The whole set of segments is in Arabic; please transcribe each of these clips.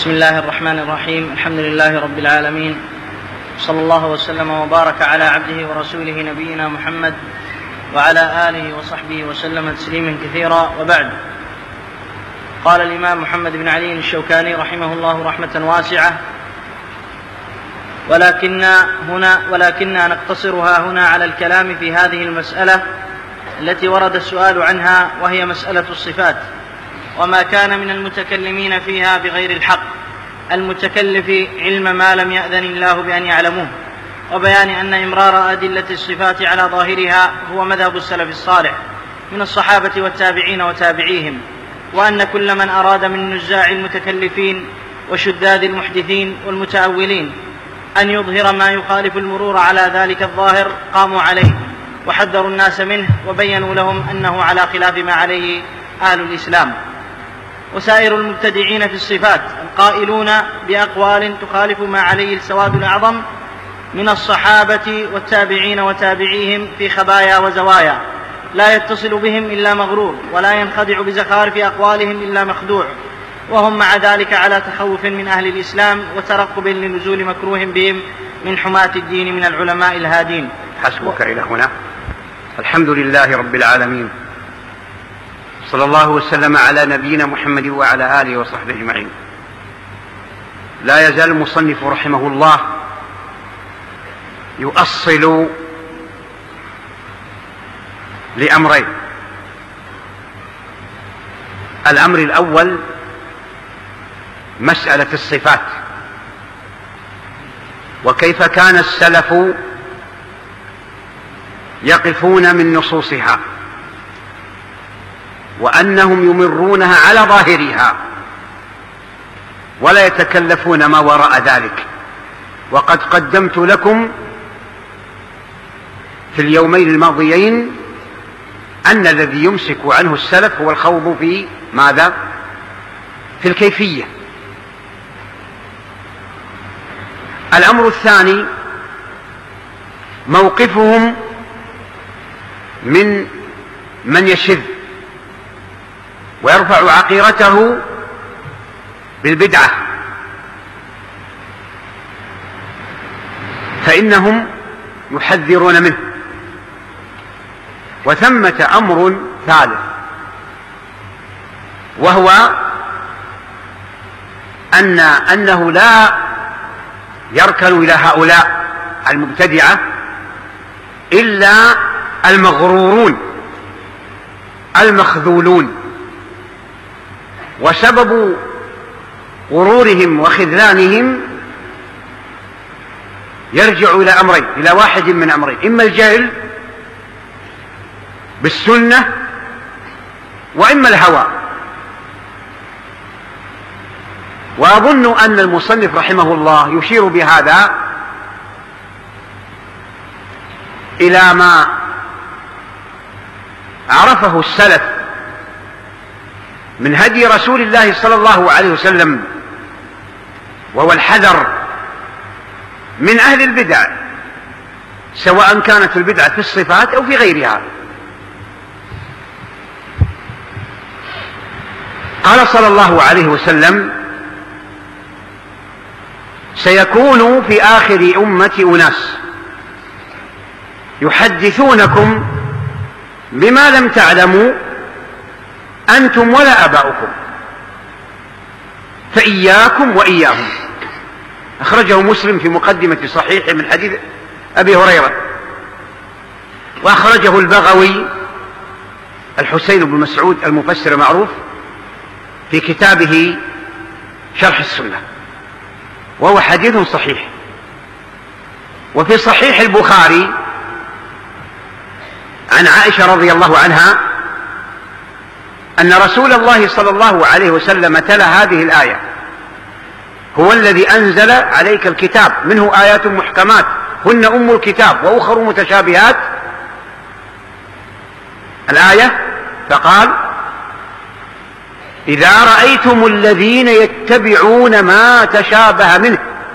بسم الله الرحمن الرحيم. الحمد لله رب العالمين، صلى الله وسلم وبارك على عبده ورسوله نبينا محمد وعلى آله وصحبه وسلم تسليما كثيرا، وبعد. قال الإمام محمد بن علي الشوكاني رحمه الله رحمة واسعة: ولكننا نقتصرها هنا على الكلام في هذه المسألة التي ورد السؤال عنها، وهي مسألة الصفات، وما كان من المتكلمين فيها بغير الحق المتكلف علم ما لم يأذن الله بأن يعلموه، وبيان أن إمرار أدلة الصفات على ظاهرها هو مذهب السلف الصالح من الصحابة والتابعين وتابعيهم، وأن كل من أراد من نزاع المتكلفين وشداد المحدثين والمتأولين أن يظهر ما يخالف المرور على ذلك الظاهر قاموا عليه وحذروا الناس منه، وبينوا لهم أنه على خلاف ما عليه أهل الإسلام وسائر المبتدعين في الصفات القائلون بأقوال تخالف ما عليه السواد الأعظم من الصحابة والتابعين وتابعيهم في خبايا وزوايا، لا يتصل بهم إلا مغرور، ولا ينخدع بزخارف أقوالهم إلا مخدوع، وهم مع ذلك على تخوف من أهل الإسلام وترقب لنزول مكروه بهم من حماة الدين من العلماء الهادين. حسبك إلى هنا. الحمد لله رب العالمين، صلى الله وسلم على نبينا محمد وعلى آله وصحبه أجمعين. لا يزال المصنف رحمه الله يؤصل لأمرين: الأمر الأول مسألة الصفات، وكيف كان السلف يقفون من نصوصها، وأنهم يمرونها على ظاهرها ولا يتكلفون ما وراء ذلك. وقد قدمت لكم في اليومين الماضيين أن الذي يمسك عنه السلف هو الخوض في ماذا؟ في الكيفية. الأمر الثاني موقفهم من يشذ ويرفع عقيرته بالبدعة، فإنهم يحذرون منه. وثمة أمر ثالث، وهو أنه لا يركن إلى هؤلاء المبتدعة إلا المغرورون المخذولون، وسبب غرورهم وخذلانهم يرجع إلى أمرين، إلى واحد من أمرين: إما الجهل بالسنة، وإما الهوى. وأظن أن المصنف رحمه الله يشير بهذا إلى ما عرفه السلف من هدي رسول الله صلى الله عليه وسلم، وهو الحذر من أهل البدع، سواء كانت البدعة في الصفات أو في غيرها. قال صلى الله عليه وسلم: سيكون في آخر أمتي أناس يحدثونكم بما لم تعلموا أنتم ولا آباؤكم، فإياكم وإياهم. أخرجه مسلم في مقدمة صحيح من حديث أبي هريرة، وأخرجه البغوي الحسين بن مسعود المفسر المعروف في كتابه شرح السنة، وهو حديث صحيح. وفي صحيح البخاري عن عائشة رضي الله عنها أن رسول الله صلى الله عليه وسلم تلا هذه الآية: هو الذي أنزل عليك الكتاب منه آيات محكمات هن أم الكتاب وأخر متشابهات الآية، فقال: إذا رأيتم الذين يتبعون ما تشابه منه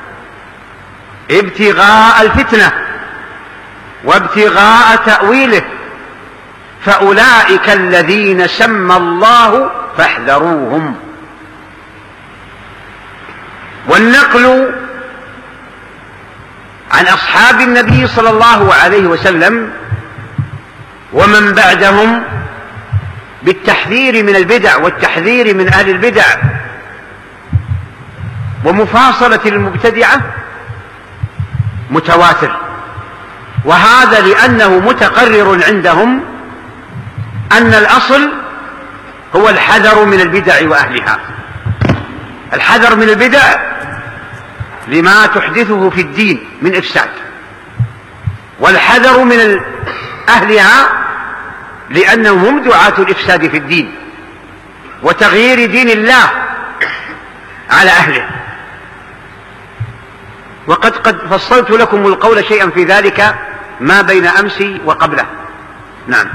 ابتغاء الفتنة وابتغاء تأويله فأولئك الذين سمى الله فاحذروهم. والنقل عن أصحاب النبي صلى الله عليه وسلم ومن بعدهم بالتحذير من البدع والتحذير من أهل البدع ومفاصلة المبتدعة متواتر، وهذا لأنه متقرر عندهم أن الأصل هو الحذر من البدع وأهلها. الحذر من البدع لما تحدثه في الدين من إفساد، والحذر من أهلها لأنهم هم دعاة الإفساد في الدين وتغيير دين الله على أهله. وقد فصلت لكم القول شيئا في ذلك ما بين أمس وقبله. نعم.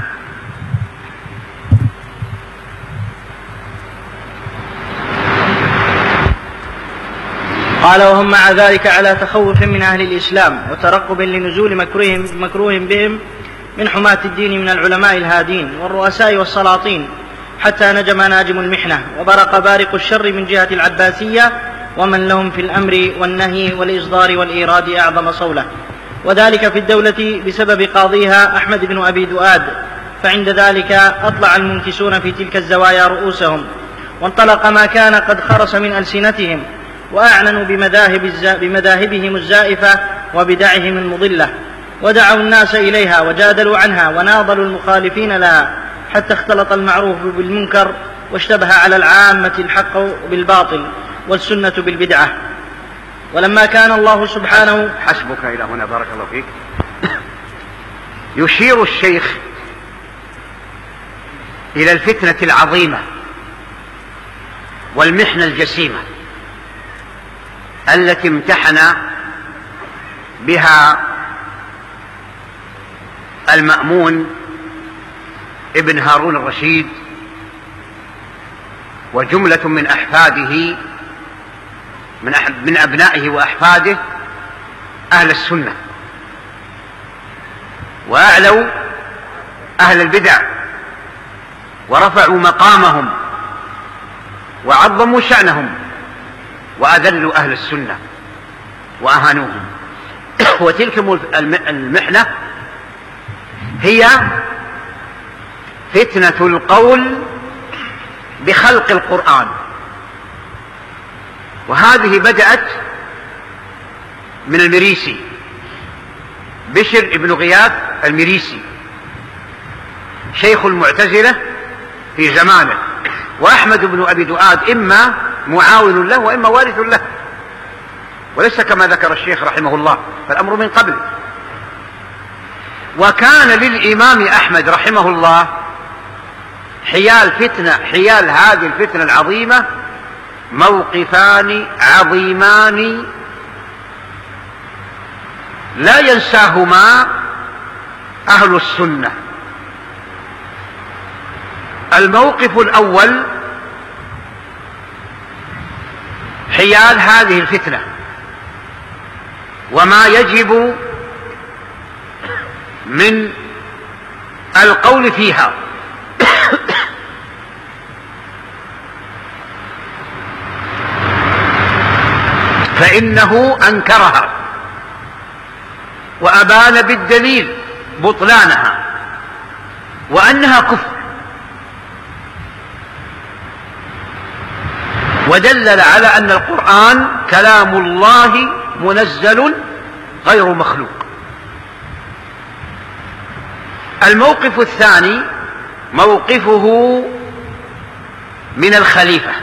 قال: وهم مع ذلك على تخوف من أهل الإسلام وترقب لنزول مكروه بهم من حماة الدين من العلماء الهادين والرؤساء والسلاطين، حتى نجم ناجم المحنة وبرق بارق الشر من جهة العباسية ومن لهم في الأمر والنهي والإصدار والإيراد أعظم صولة، وذلك في الدولة بسبب قاضيها أحمد بن أبي دؤاد. فعند ذلك أطلع المنكسون في تلك الزوايا رؤوسهم، وانطلق ما كان قد خرس من ألسنتهم، وأعلنوا بمذاهبهم الزائفة وبدعهم المضلة، ودعوا الناس إليها وجادلوا عنها وناضلوا المخالفين لها، حتى اختلط المعروف بالمنكر واشتبه على العامة الحق بالباطل والسنة بالبدعة. ولما كان الله سبحانه حسبك إلى هنا بارك الله فيك. يشير الشيخ إلى الفتنة العظيمة والمحنة الجسيمة التي امتحن بها المأمون ابن هارون الرشيد وجملة من أحفاده من أبنائه وأحفاده أهل السنة، وأعلوا أهل البدع ورفعوا مقامهم وعظموا شأنهم، وأذلوا أهل السنة وأهانوهم. وتلك المحنة هي فتنة القول بخلق القرآن، وهذه بدأت من المريسي، بشر بن غياث المريسي شيخ المعتزلة في زمانه، وأحمد بن أبي دؤاد إما معاون له وإما وارث له، وليس كما ذكر الشيخ رحمه الله، فالأمر من قبل. وكان للإمام أحمد رحمه الله حيال هذه الفتنة العظيمة موقفان عظيمان لا ينساهما أهل السنة. الموقف الأول حيال هذه الفتنة وما يجب من القول فيها، فإنه أنكرها وأبان بالدليل بطلانها وأنها كفر، ودلل على أن القرآن كلام الله منزل غير مخلوق. الموقف الثاني موقفه من الخليفة،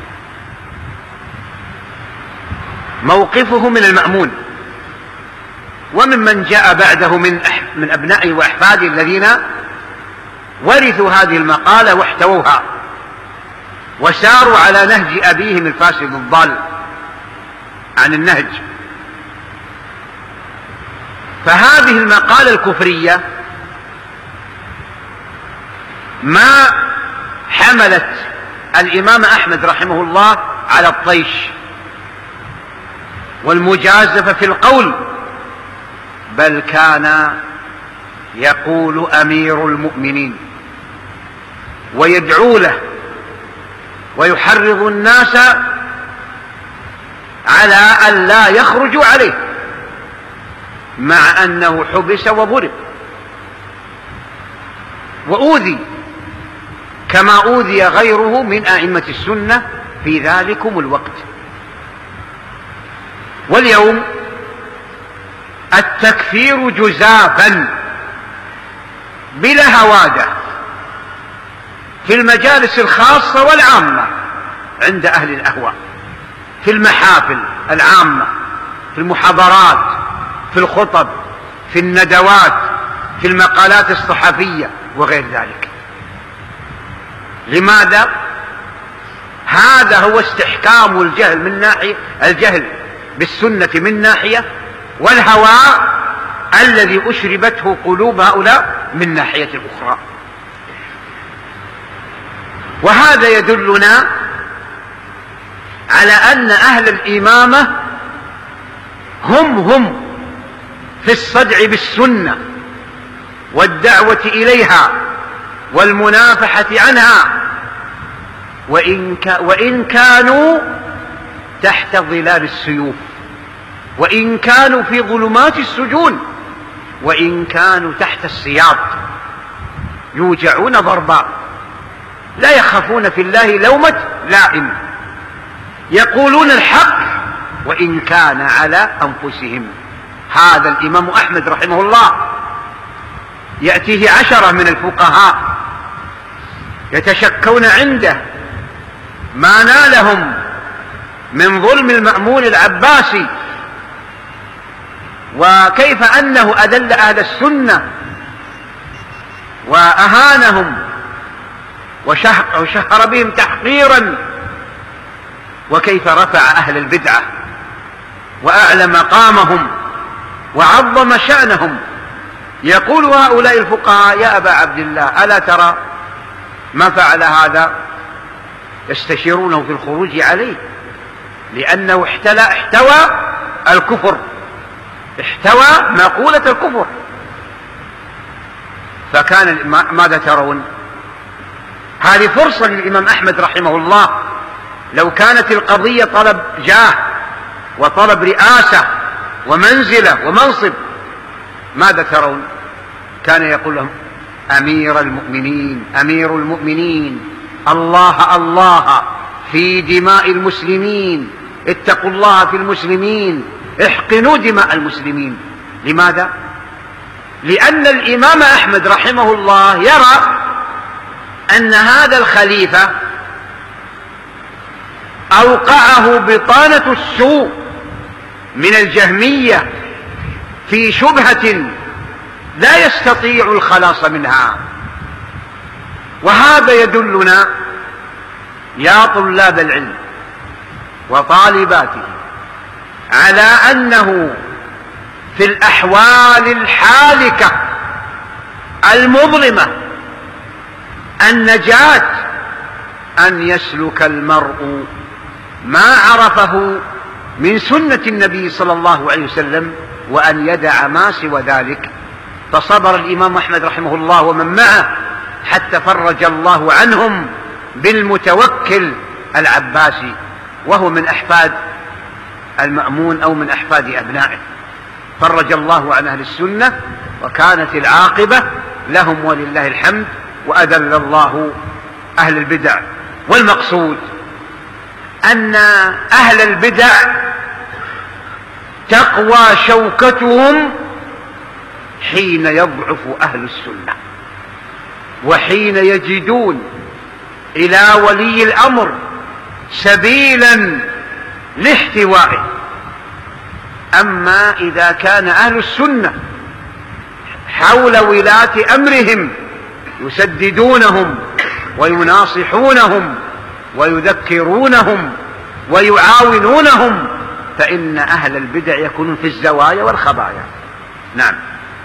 موقفه من المأمون وممن جاء بعده من أبنائه وأحفاده الذين ورثوا هذه المقالة واحتووها وساروا على نهج أبيهم الفاسد الضال عن النهج. فهذه المقالة الكفرية ما حملت الإمام أحمد رحمه الله على الطيش والمجازفة في القول، بل كان يقول أمير المؤمنين ويدعو له ويحرض الناس على أن لا يخرجوا عليه، مع أنه حبس وضرب وأوذي كما أوذي غيره من أئمة السنة في ذلكم الوقت. واليوم التكفير جزافا بلا هوادة في المجالس الخاصة والعامة عند أهل الأهواء، في المحافل العامة، في المحاضرات، في الخطب، في الندوات، في المقالات الصحفية وغير ذلك. لماذا؟ هذا هو استحكام الجهل من ناحية، الجهل بالسنة من ناحية، والهوى الذي أشربته قلوب هؤلاء من ناحية أخرى. وهذا يدلنا على أن أهل الإمامة هم في الصدع بالسنة والدعوة إليها والمنافحة عنها، وإن كانوا تحت ظلال السيوف، وإن كانوا في ظلمات السجون، وإن كانوا تحت السياط يوجعون ضربا، لا يخافون في الله لومة لائم، يقولون الحق وإن كان على أنفسهم. هذا الإمام أحمد رحمه الله يأتيه 10 من الفقهاء يتشكون عنده ما نالهم من ظلم المأمون العباسي، وكيف أنه أذل أهل السنة وأهانهم وشهر بهم تحقيرا، وكيف رفع أهل البدعة وأعلى مقامهم وعظم شأنهم. يقول هؤلاء الفقهاء: يا أبا عبد الله، ألا ترى ما فعل هذا؟ يستشيرونه في الخروج عليه، لأنه احتوى الكفر، احتوى مقولة الكفر. فكان ماذا ترون؟ هذه فرصة للإمام أحمد رحمه الله، لو كانت القضية طلب جاه وطلب رئاسة ومنزلة ومنصب، ماذا ترون؟ كان يقول لهم: أمير المؤمنين، أمير المؤمنين، الله الله في دماء المسلمين، اتقوا الله في المسلمين، احقنوا دماء المسلمين. لماذا؟ لأن الإمام أحمد رحمه الله يرى أن هذا الخليفة أوقعه بطانة السوء من الجهمية في شبهة لا يستطيع الخلاص منها. وهذا يدلنا يا طلاب العلم وطالباته على أنه في الأحوال الحالكة المظلمة النجاة أن يسلك المرء ما عرفه من سنة النبي صلى الله عليه وسلم، وأن يدع ما سوى ذلك. فصبر الإمام أحمد رحمه الله ومن معه حتى فرج الله عنهم بالمتوكل العباسي، وهو من أحفاد المأمون أو من أحفاد أبنائه. فرج الله عن أهل السنة وكانت العاقبة لهم ولله الحمد، وأذل الله أهل البدع. والمقصود أن أهل البدع تقوى شوكتهم حين يضعف أهل السنة، وحين يجدون إلى ولي الأمر سبيلا لاحتوائه. أما إذا كان أهل السنة حول ولاة أمرهم يسددونهم ويناصحونهم ويذكرونهم ويعاونونهم، فإن أهل البدع يكونون في الزوايا والخبايا. نعم.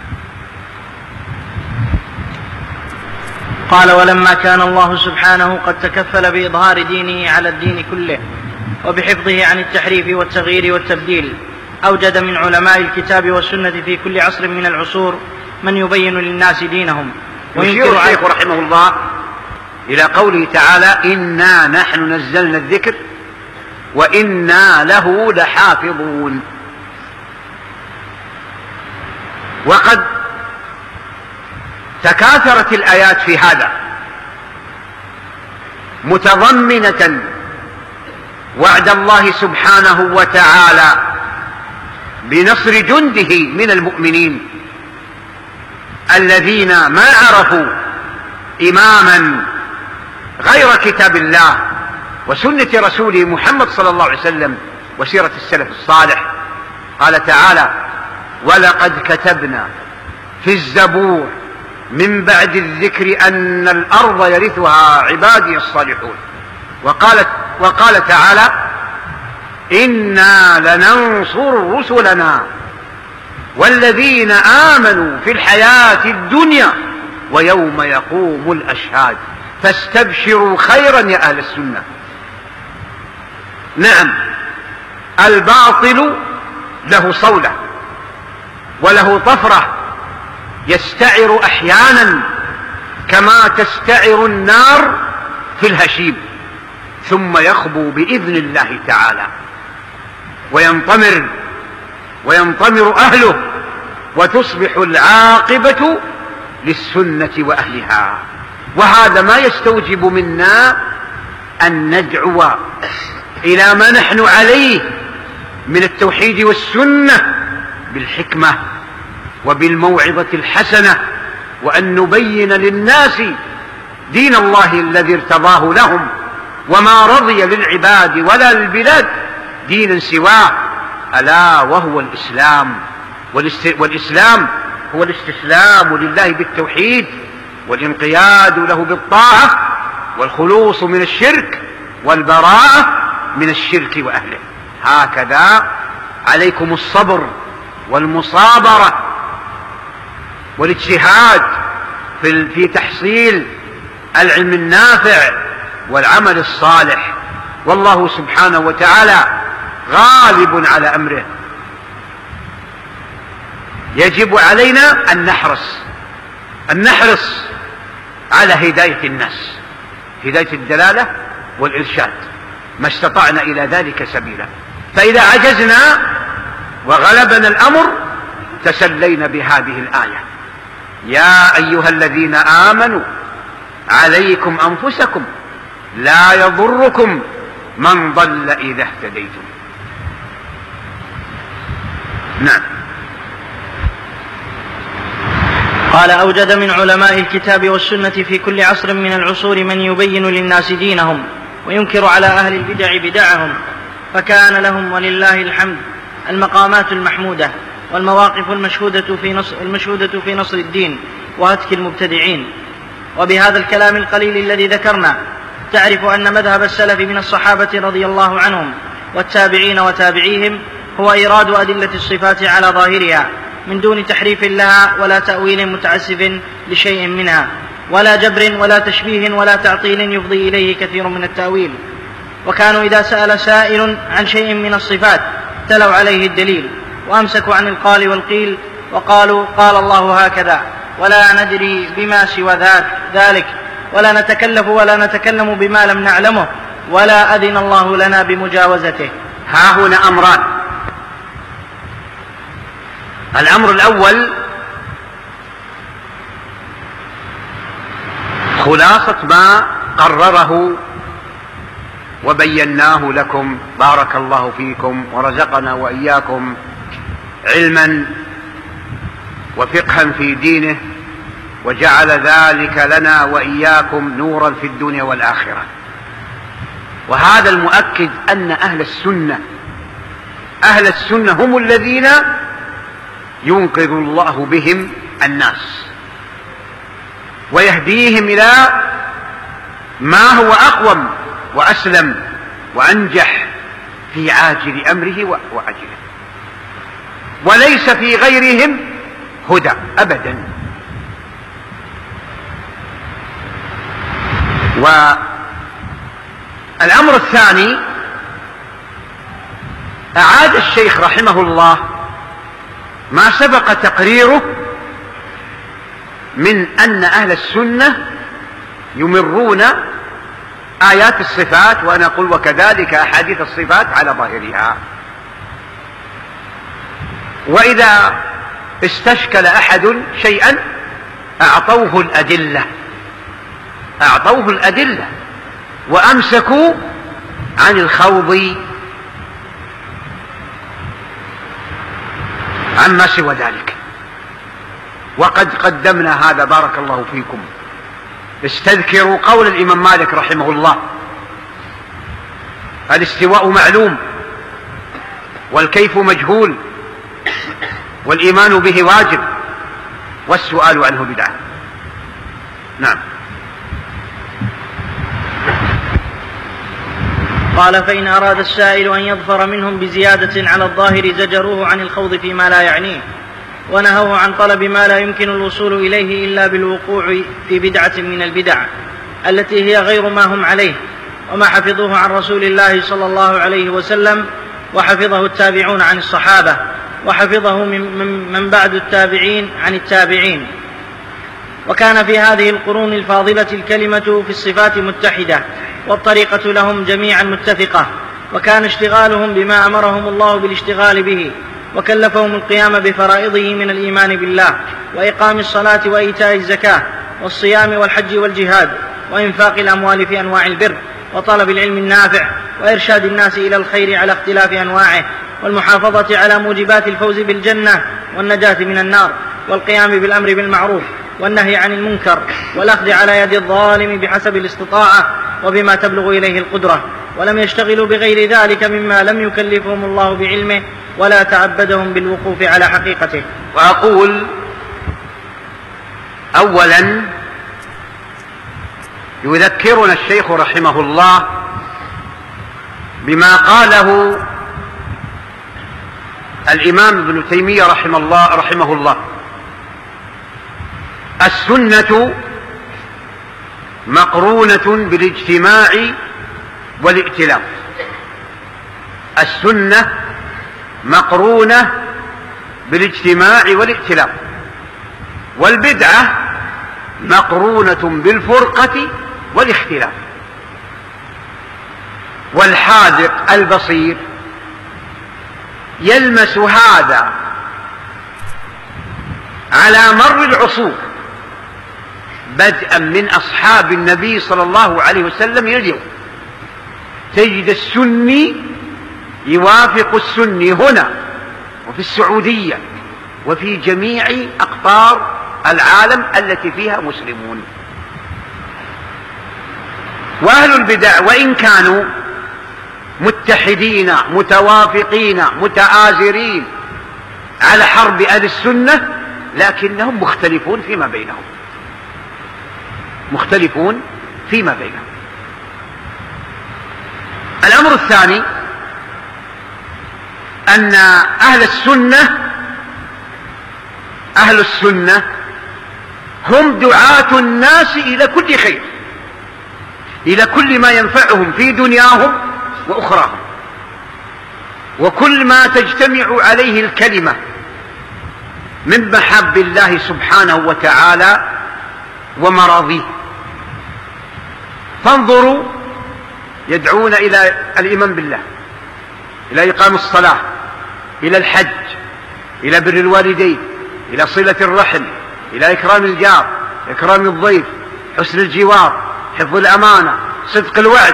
قال: ولما كان الله سبحانه قد تكفل بإظهار دينه على الدين كله وبحفظه عن التحريف والتغيير والتبديل، أوجد من علماء الكتاب والسنة في كل عصر من العصور من يبين للناس دينهم. ويشير الشيخ رحمه الله إلى قوله تعالى: إنا نحن نزلنا الذكر وإنا له لحافظون. وقد تكاثرت الآيات في هذا متضمنة وعد الله سبحانه وتعالى بنصر جنده من المؤمنين الذين ما عرفوا إماما غير كتاب الله وسنة رسوله محمد صلى الله عليه وسلم وسيرة السلف الصالح. قال تعالى: ولقد كتبنا في الزبور من بعد الذكر أن الأرض يرثها عبادي الصالحون. وقال تعالى: إنا لننصر رسلنا والذين آمنوا في الحياة الدنيا ويوم يقوم الأشهاد فاستبشروا خيرا يا أهل السنة. نعم، الباطل له صولة وله طفرة، يستعر أحيانا كما تستعر النار في الهشيم، ثم يخبو بإذن الله تعالى وينطمر أهله، وتصبح العاقبة للسنة وأهلها. وهذا ما يستوجب منا أن ندعو إلى ما نحن عليه من التوحيد والسنة بالحكمة وبالموعظة الحسنة، وأن نبين للناس دين الله الذي ارتضاه لهم، وما رضي للعباد ولا للبلاد دينا سواه، ألا وهو الإسلام. والإسلام هو الاستسلام لله بالتوحيد والانقياد له بالطاعة والخلوص من الشرك والبراءة من الشرك وأهله. هكذا عليكم الصبر والمصابرة والاجتهاد في تحصيل العلم النافع والعمل الصالح، والله سبحانه وتعالى غالب على أمره. يجب علينا أن نحرص على هداية الناس، هداية الدلالة والإرشاد ما استطعنا إلى ذلك سبيلا. فإذا عجزنا وغلبنا الأمر تسلينا بهذه الآية: يا أيها الذين آمنوا عليكم أنفسكم لا يضركم من ضل إذا اهتديتم. نعم. قال: أوجد من علماء الكتاب والسنة في كل عصر من العصور من يبين للناس دينهم وينكر على أهل البدع بدعهم، فكان لهم ولله الحمد المقامات المحمودة والمواقف المشهودة في نصر الدين وهتك المبتدعين. وبهذا الكلام القليل الذي ذكرنا تعرف أن مذهب السلف من الصحابة رضي الله عنهم والتابعين وتابعيهم هو إيراد أدلة الصفات على ظاهرها من دون تحريف لها ولا تأويل متعسف لشيء منها، ولا جبر ولا تشبيه ولا تعطيل يفضي إليه كثير من التأويل. وكانوا إذا سأل سائل عن شيء من الصفات تلوا عليه الدليل وأمسكوا عن القال والقيل وقالوا: قال الله هكذا، ولا ندري بما سوى ذلك، ولا نتكلف ولا نتكلم بما لم نعلمه، ولا أذن الله لنا بمجاوزته. ها هنا أمران: الأمر الأول خلاصة ما قرره وبيناه لكم، بارك الله فيكم ورزقنا وإياكم علما وفقها في دينه، وجعل ذلك لنا وإياكم نورا في الدنيا والآخرة. وهذا المؤكد أن أهل السنة هم الذين ينقذ الله بهم الناس ويهديهم إلى ما هو أقوم وأسلم وأنجح في عاجل أمره وعاجله، وليس في غيرهم هدى أبدا. والأمر الثاني، أعاد الشيخ رحمه الله ما سبق تقريره من أن أهل السنة يمرون آيات الصفات، وأنا أقول وكذلك أحاديث الصفات على ظاهرها. وإذا استشكل أحد شيئا أعطوه الأدلة وأمسكوا عن الخوض عما سوى ذلك. وقد قدمنا هذا بارك الله فيكم. استذكروا قول الإمام مالك رحمه الله: الاستواء معلوم والكيف مجهول والإيمان به واجب والسؤال عنه بدعة. نعم. قال: فإن أراد السائل أن يظفر منهم بزيادة على الظاهر زجروه عن الخوض فيما لا يعنيه، ونهوه عن طلب ما لا يمكن الوصول إليه إلا بالوقوع في بدعة من البدع التي هي غير ما هم عليه، وما حفظوه عن رسول الله صلى الله عليه وسلم، وحفظه التابعون عن الصحابة، وحفظه من بعد التابعين عن التابعين. وكان في هذه القرون الفاضلة الكلمة في الصفات متحدة، والطريقة لهم جميعا متفقة، وكان اشتغالهم بما أمرهم الله بالاشتغال به، وكلفهم القيام بفرائضه من الإيمان بالله، وإقام الصلاة وإيتاء الزكاة والصيام والحج والجهاد، وإنفاق الأموال في أنواع البر، وطلب العلم النافع، وإرشاد الناس إلى الخير على اختلاف أنواعه، والمحافظة على موجبات الفوز بالجنة والنجاة من النار، والقيام بالأمر بالمعروف والنهي عن المنكر، والأخذ على يد الظالم بحسب الاستطاعة وبما تبلغ إليه القدرة. ولم يشتغلوا بغير ذلك مما لم يكلفهم الله بعلمه ولا تعبدهم بالوقوف على حقيقته. وأقول أولا يذكرنا الشيخ رحمه الله بما قاله الإمام ابن تيمية رحمه الله: السنة مقرونة بالاجتماع والائتلاف. السنة مقرونة بالاجتماع والائتلاف، والبدعة مقرونة بالفرقة والاختلاف. والحاذق البصير يلمس هذا على مر العصور، بدءا من أصحاب النبي صلى الله عليه وسلم إلى اليوم. تجد السني يوافق السني هنا وفي السعودية وفي جميع أقطار العالم التي فيها مسلمون. وأهل البدع وإن كانوا متحدين متوافقين متآزرين على حرب أهل السنة، لكنهم مختلفون فيما بينهم. الأمر الثاني أن أهل السنة هم دعاة الناس إلى كل خير، إلى كل ما ينفعهم في دنياهم وأخراهم، وكل ما تجتمع عليه الكلمة من محب الله سبحانه وتعالى ومراضيه. فانظروا، يدعون إلى الإيمان بالله، إلى إقام الصلاة، إلى الحج، إلى بر الوالدين، إلى صلة الرحم، إلى إكرام الجار، إكرام الضيف، حسن الجوار، حفظ الأمانة، صدق الوعد.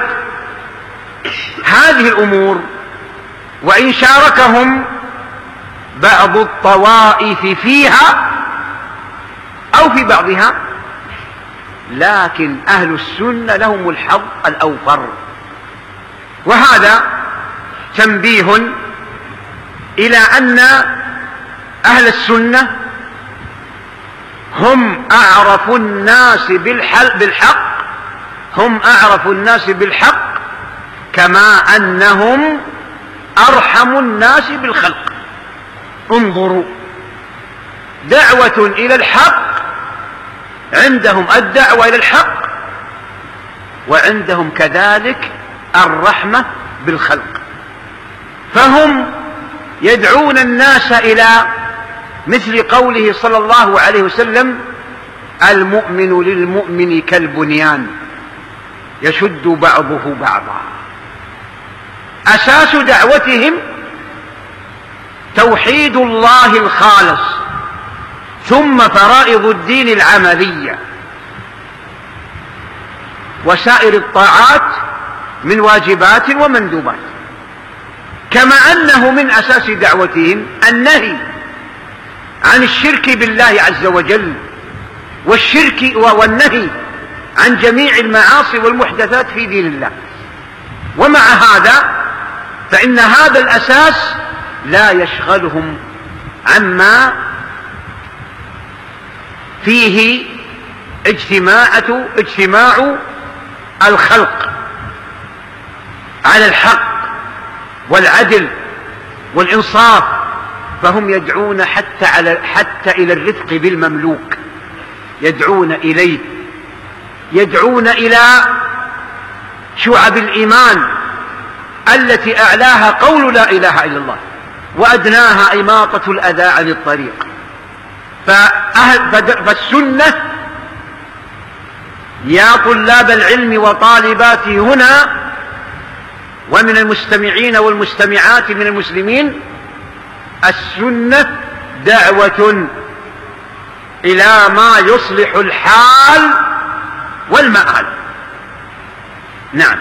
هذه الأمور وإن شاركهم بعض الطوائف فيها أو في بعضها، لكن أهل السنة لهم الحظ الأوفر. وهذا تنبيه إلى أن أهل السنة هم أعرف الناس بالحق، هم أعرف الناس بالحق، كما أنهم أرحم الناس بالخلق. انظروا، دعوة إلى الحق، عندهم الدعوة إلى الحق، وعندهم كذلك الرحمة بالخلق. فهم يدعون الناس إلى مثل قوله صلى الله عليه وسلم: المؤمن للمؤمن كالبنيان يشد بعضه بعضا. أساس دعوتهم توحيد الله الخالص، ثم فرائض الدين العملية، وسائر الطاعات من واجبات ومندوبات. كما أنه من أساس دعوتهم النهي عن الشرك بالله عز وجل، والنهي عن جميع المعاصي والمحدثات في دين الله. ومع هذا فإن هذا الأساس لا يشغلهم عما فيه اجتماع الخلق على الحق والعدل والإنصاف، فهم يدعون حتى إلى الرفق بالمملوك، يدعون إليه، يدعون إلى شعب الإيمان التي أعلاها قول لا إله إلا الله وأدناها إماطة الأذى عن الطريق. فالسنة يا طلاب العلم وطالباته هنا ومن المستمعين والمستمعات من المسلمين، السنة دعوة إلى ما يصلح الحال والمآل. نعم.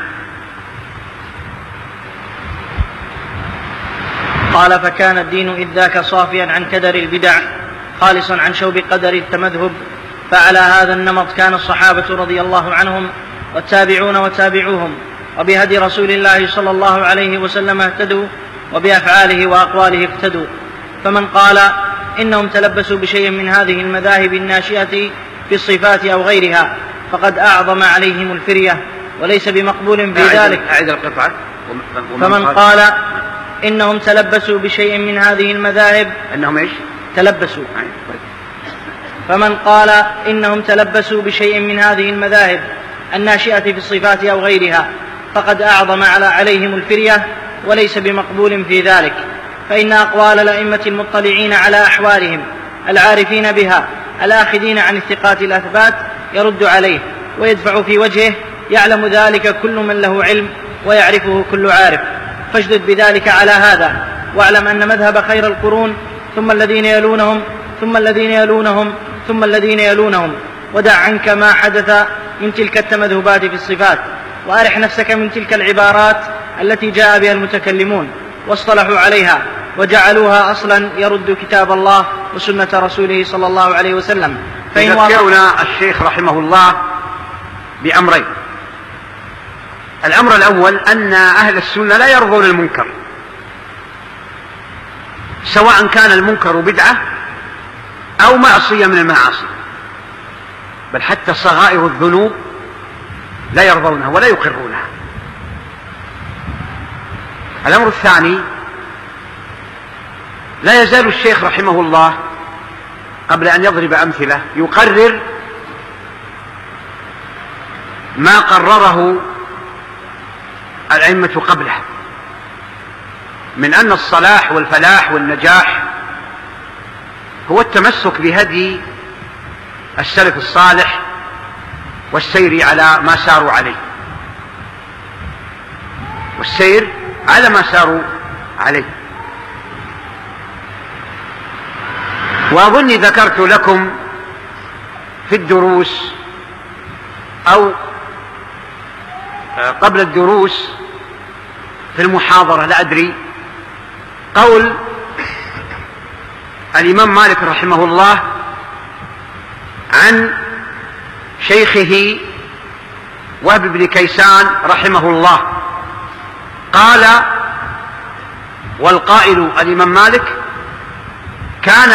قال: فكان الدين إذ ذاك صافيا عن كدر البدع خالصا عن شوب قدر التمذهب. فعلى هذا النمط كان الصحابة رضي الله عنهم والتابعون وتابعوهم، وبهدي رسول الله صلى الله عليه وسلم اهتدوا، وبأفعاله وأقواله اقتدوا. فمن قال إنهم تلبسوا بشيء من هذه المذاهب الناشئة في الصفات أو غيرها فقد أعظم عليهم الفرية وليس بمقبول في ذلك. أعيد القطعة. فمن قال إنهم تلبسوا بشيء من هذه المذاهب أنهم إيش؟ تلبسوا. فمن قال إنهم تلبسوا بشيء من هذه المذاهب الناشئة في الصفات أو غيرها فقد أعظم عليهم الفرية وليس بمقبول في ذلك. فإن أقوال الأئمة المطلعين على أحوالهم العارفين بها الآخذين عن الثقات الأثبات يرد عليه ويدفع في وجهه، يعلم ذلك كل من له علم ويعرفه كل عارف. فاشدد بذلك على هذا، واعلم أن مذهب خير القرون ثم الذين يلونهم ثم الذين يلونهم ثم الذين يلونهم، ودع عنك ما حدث من تلك التمذهبات في الصفات، وأرح نفسك من تلك العبارات التي جاء بها المتكلمون واصطلحوا عليها وجعلوها أصلا يرد كتاب الله وسنة رسوله صلى الله عليه وسلم. يذكرنا الشيخ رحمه الله بأمرين. الأمر الأول أن أهل السنة لا يرضون المنكر، سواء كان المنكر بدعة أو معصية من المعاصي، بل حتى صغائر الذنوب لا يرضونها ولا يقرونها. الأمر الثاني، لا يزال الشيخ رحمه الله قبل أن يضرب أمثلة يقرر ما قرره الأئمة قبله من أن الصلاح والفلاح والنجاح هو التمسك بهدي السلف الصالح والسير على ما ساروا عليه، والسير على ما ساروا عليه. وأظني ذكرت لكم في الدروس أو قبل الدروس في المحاضرة لا أدري، قول الإمام مالك رحمه الله عن شيخه وهب بن كيسان رحمه الله، قال: والقائل الإمام مالك كان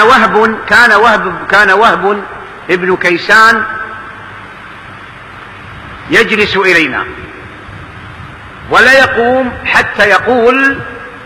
وهب ابن كيسان يجلس إلينا ولا يقوم حتى يقول: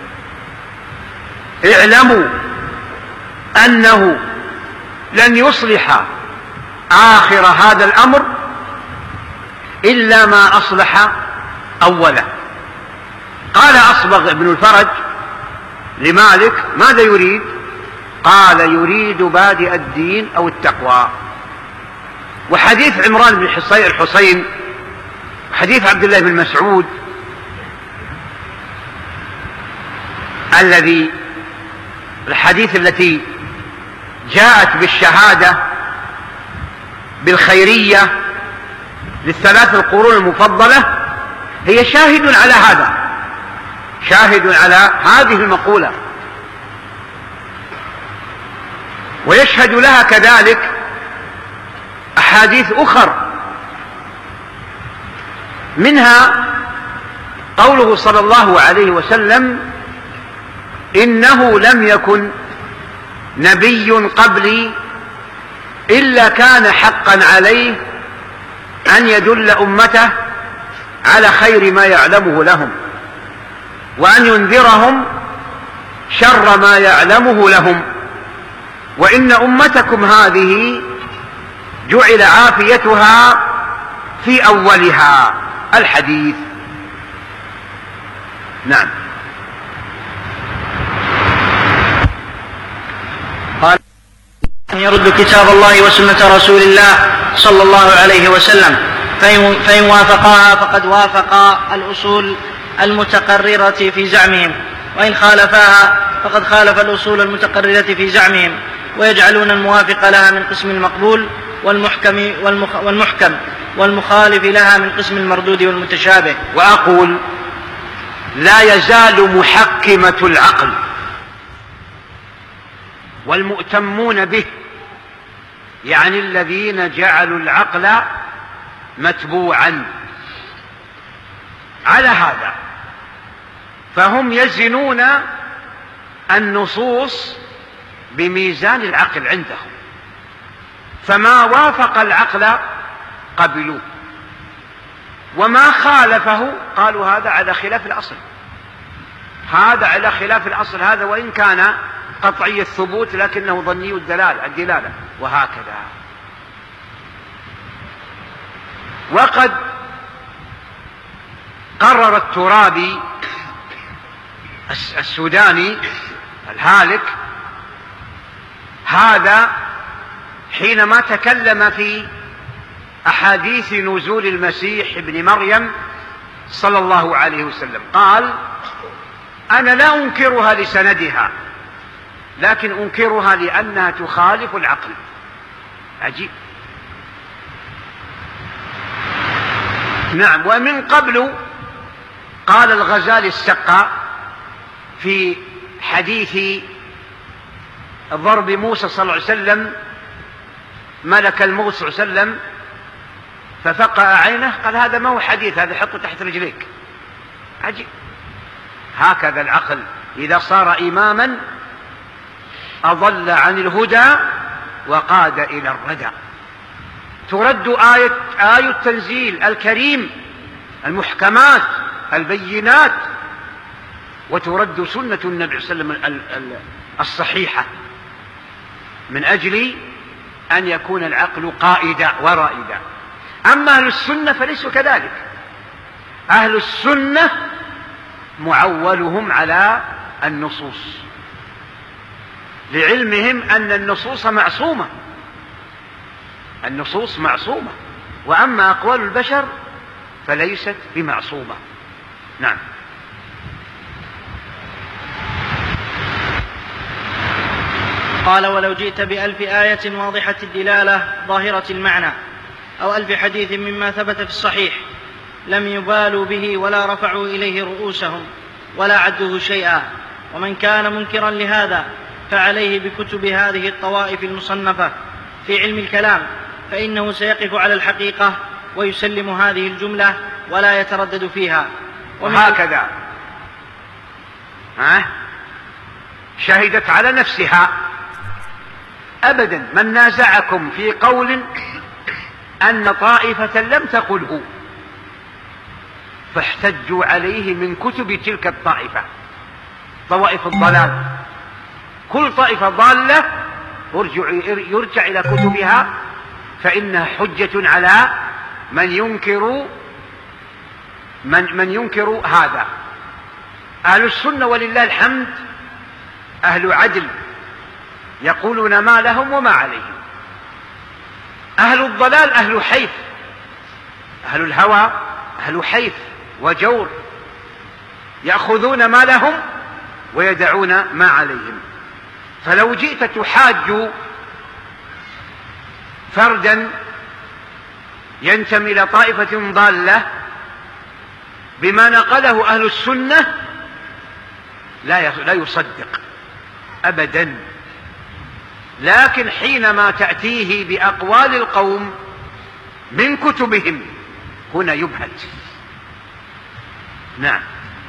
اعلموا أنه لن يصلح آخر هذا الأمر إلا ما أصلح أوله. قال أصبغ ابن الفرج لمالك: ماذا يريد؟ قال: يريد بادئ الدين أو التقوى. وحديث عمران بن الحصين حديث عبد الله بن مسعود الحديث التي جاءت بالشهادة بالخيرية للثلاث القرون المفضلة هي شاهد على هذا، شاهد على هذه المقولة، ويشهد لها كذلك أحاديث أخرى، منها قوله صلى الله عليه وسلم: إنه لم يكن نبي قبلي إلا كان حقا عليه أن يدل أمته على خير ما يعلمه لهم وأن ينذرهم شر ما يعلمه لهم، وإن أمتكم هذه جعل عافيتها في أولها. الحديث. نعم. قال: يرد كتاب الله وسنة رسول الله صلى الله عليه وسلم، فإن وافقاها فقد وافقا الأصول المتقررة في زعمهم، وإن خالفاها فقد خالف الأصول المتقررة في زعمهم، ويجعلون الموافق لها من قسم المقبول والمحكم والمخالف لها من قسم المردود والمتشابه. وأقول: لا يزال محكمة العقل والمؤتمون به، يعني الذين جعلوا العقل متبوعا على هذا، فهم يزنون النصوص بميزان العقل عندهم، فما وافق العقل قبلوه، وما خالفه قالوا هذا على خلاف الأصل، هذا على خلاف الأصل، هذا وإن كان قطعي الثبوت لكنه ظني الدلالة، وهكذا. وقد قرر الترابي السوداني الهالك هذا حينما تكلم في أحاديث نزول المسيح ابن مريم صلى الله عليه وسلم، قال: أنا لا أنكرها لسندها، لكن أنكرها لأنها تخالف العقل. عجيب. نعم. ومن قبل قال الغزالي السقا في حديث ضرب موسى صلى الله عليه وسلم ملك الموت صلى الله عليه وسلم ففقأ عينه، قال: هذا ما هو حديث، هذا حطه تحت رجليك. عجيب. هكذا العقل إذا صار إماما أضل عن الهدى وقاد إلى الردى. ترد آية التنزيل الكريم المحكمات البينات، وترد سنة النبي صلى الله عليه وسلم الصحيحة، من أجل أن يكون العقل قائدا ورائدا. أما أهل السنة فليسوا كذلك، أهل السنة معولهم على النصوص، لعلمهم أن النصوص معصومة، النصوص معصومة، وأما أقوال البشر فليست بمعصومة. نعم. قال: ولو جئت بألف آية واضحة الدلالة ظاهرة المعنى أو ألف حديث مما ثبت في الصحيح لم يبالوا به ولا رفعوا إليه رؤوسهم ولا عدوه شيئا. ومن كان منكرا لهذا فعليه بكتب هذه الطوائف المصنفة في علم الكلام، فإنه سيقف على الحقيقة ويسلم هذه الجملة ولا يتردد فيها. وهكذا شهدت على نفسها أبدا. من نازعكم في قول أن طائفة لم تقله فاحتجوا عليه من كتب تلك الطائفة، طوائف الضلال. كل طائفة ضالة يرجع إلى كتبها، فإنها حجة على من ينكر هذا. أهل السنة ولله الحمد أهل عدل، يقولون ما لهم وما عليهم. أهل الضلال أهل حيف، أهل الهوى أهل حيف وجور، يأخذون ما لهم ويدعون ما عليهم. فلو جئت تحاج فردا ينتمي إلى طائفة ضالة بما نقله أهل السنة لا يصدق أبدا. لكن حينما تأتيه بأقوال القوم من كتبهم هنا يبهت. نعم.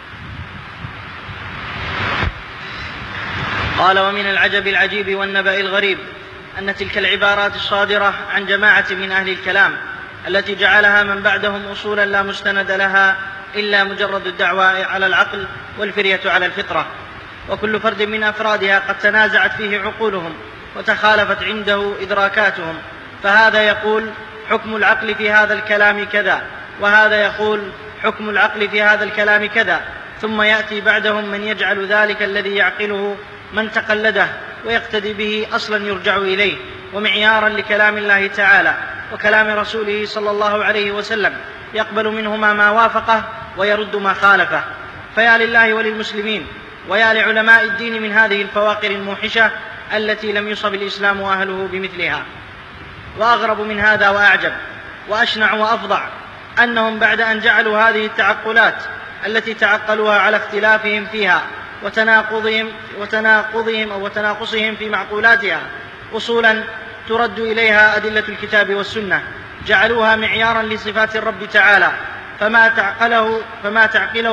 قال: ومن العجب العجيب والنبأ الغريب أن تلك العبارات الصادرة عن جماعة من أهل الكلام التي جعلها من بعدهم أصولا لا مستند لها إلا مجرد الدعوى على العقل والفرية على الفطرة، وكل فرد من أفرادها قد تنازعت فيه عقولهم وتخالفت عنده إدراكاتهم، فهذا يقول حكم العقل في هذا الكلام كذا، وهذا يقول حكم العقل في هذا الكلام كذا، ثم يأتي بعدهم من يجعل ذلك الذي يعقله من تقلده ويقتدي به أصلا يرجع إليه ومعيارا لكلام الله تعالى وكلام رسوله صلى الله عليه وسلم، يقبل منهما ما وافقه ويرد ما خالفه. فيا لله وللمسلمين ويا لعلماء الدين من هذه الفواقر الموحشة التي لم يصب الإسلام وأهله بمثلها. وأغرب من هذا وأعجب وأشنع وأفظع أنهم بعد أن جعلوا هذه التعقلات التي تعقلوها على اختلافهم فيها وتناقصهم في معقولاتها أصولا ترد إليها أدلة الكتاب والسنة، جعلوها معيارا لصفات الرب تعالى، فما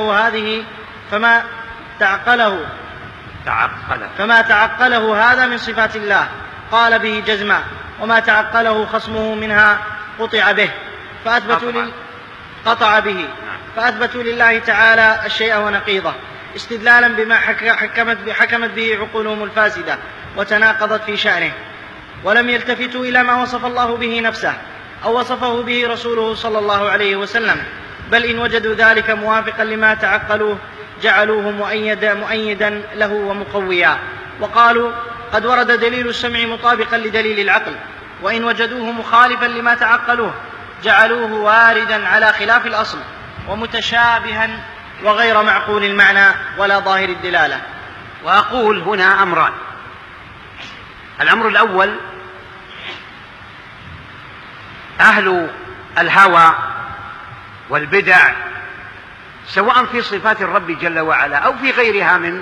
تعقله هذا من صفات الله قال به جزما، وما تعقله خصمه منها فأثبتوا لله تعالى الشيء ونقيضه استدلالا بما حكمت به عقولهم الفاسدة وتناقضت في شأنه، ولم يلتفتوا إلى ما وصف الله به نفسه أو وصفه به رسوله صلى الله عليه وسلم، بل إن وجدوا ذلك موافقا لما تعقلوه جعلوه مؤيدا له ومقويا، وقالوا قد ورد دليل السمع مطابقا لدليل العقل، وإن وجدوه مخالفا لما تعقلوه جعلوه واردا على خلاف الأصل ومتشابها وغير معقول المعنى ولا ظاهر الدلالة. وأقول هنا أمران: الأمر الأول، أهل الهوى والبدع سواء في صفات الرب جل وعلا أو في غيرها من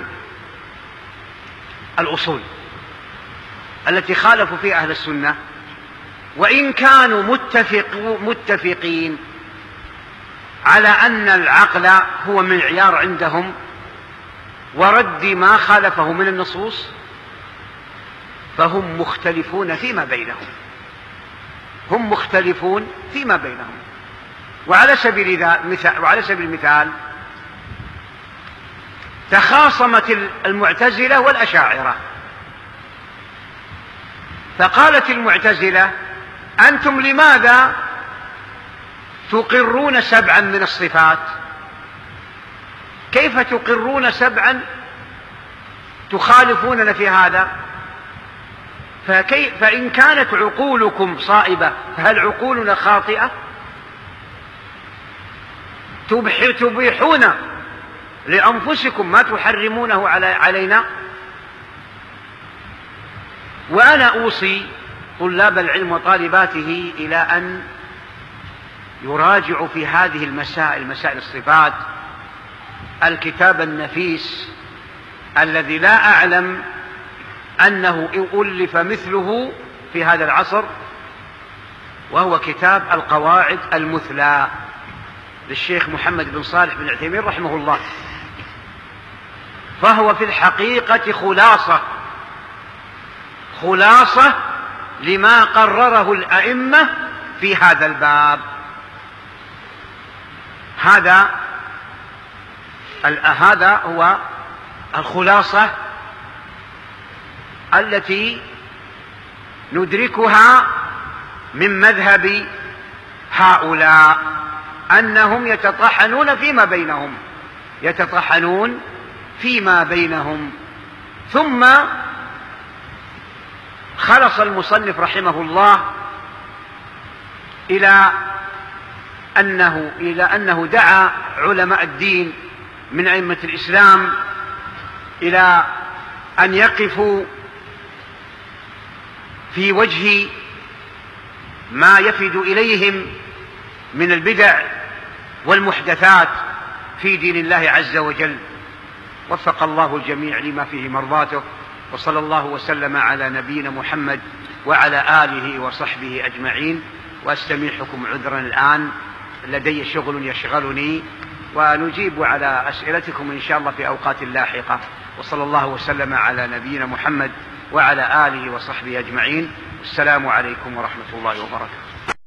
الأصول التي خالفوا فيها أهل السنة، وإن كانوا متفقين على أن العقل هو معيار عندهم ورد ما خالفه من النصوص، فهم مختلفون فيما بينهم. وعلى سبيل المثال تخاصمت المعتزلة والأشاعرة، فقالت المعتزلة: أنتم لماذا تقرون 7 من الصفات؟ كيف تقرون 7 تخالفوننا في هذا؟ فإن كانت عقولكم صائبة فهل عقولنا خاطئة؟ تبيحون لأنفسكم ما تحرمونه علينا. وأنا أوصي طلاب العلم وطالباته إلى أن يراجعوا في هذه مسائل الصفات الكتاب النفيس الذي لا أعلم أنه ألف مثله في هذا العصر، وهو كتاب القواعد المثلى للشيخ محمد بن صالح بن عثيمين رحمه الله. فهو في الحقيقة خلاصة لما قرره الأئمة في هذا الباب. هذا هو الخلاصة التي ندركها من مذهب هؤلاء، أنهم يتطحنون فيما بينهم. ثم خلص المصنف رحمه الله إلى أنه دعا علماء الدين من أئمة الإسلام إلى أن يقفوا في وجه ما يفد إليهم من البدع والمحدثات في دين الله عز وجل. وفق الله الجميع لما فيه مرضاته، وصلى الله وسلم على نبينا محمد وعلى آله وصحبه أجمعين. وأستميحكم عذرا الآن، لدي شغل يشغلني، ونجيب على أسئلتكم إن شاء الله في أوقات لاحقة. وصلى الله وسلم على نبينا محمد وعلى آله وصحبه أجمعين. السلام عليكم ورحمة الله وبركاته.